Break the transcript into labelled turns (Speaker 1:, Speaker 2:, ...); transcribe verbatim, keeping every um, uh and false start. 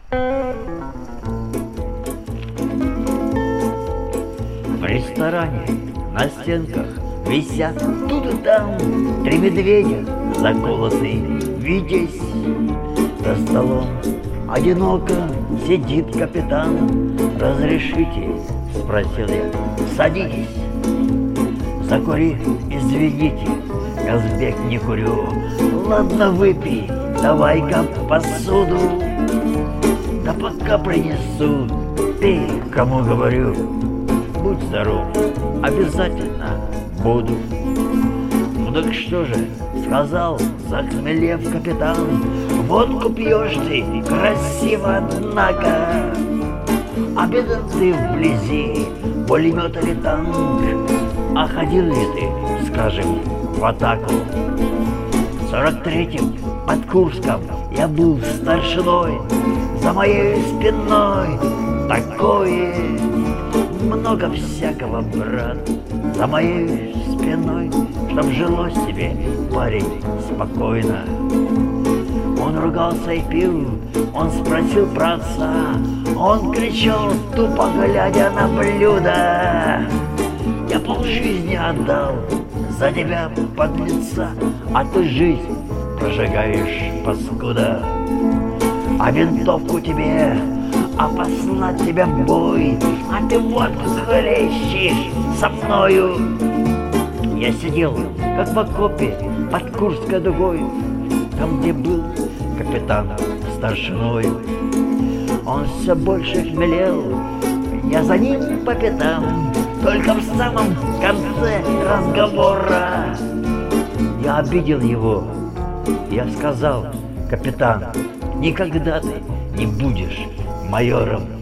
Speaker 1: В ресторане на стенках висят тут и там три медведя, заколотые, видясь. За столом одиноко сидит капитан. «Разрешите?» — спросил я. «Садитесь». «Закури, извините, Казбек, не курю». «Ладно, выпей, давай-ка посуду». «Да пока принесу, ты кому говорю?» «Будь здоров, обязательно буду». «Ну так что же?» — сказал, захмелев капитан. «Водку пьешь ты красиво, однако. Обедал ты вблизи пулемет или танк, а ходил ли ты, скажем, в атаку? В сорок третьем под Курском я был старшиной, за моей спиной такое много всякого, брат, за моей спиной, чтоб жилось тебе, парень, спокойно». Он ругался и пил, он спросил про отца, он кричал, тупо глядя на блюдо: «Я полжизни отдал за тебя, подлеца, а ты жизнь прожигаешь, паскуда. А винтовку тебе, а послать тебя в бой, а ты водку хлещешь со мною». Я сидел, как в окопе под Курской дугой, там, где был капитан старшиной. Он все больше хмелел, я за ним по пятам. Только в самом конце разговора я обидел его. Я сказал: «Капитан, никогда ты не будешь майором».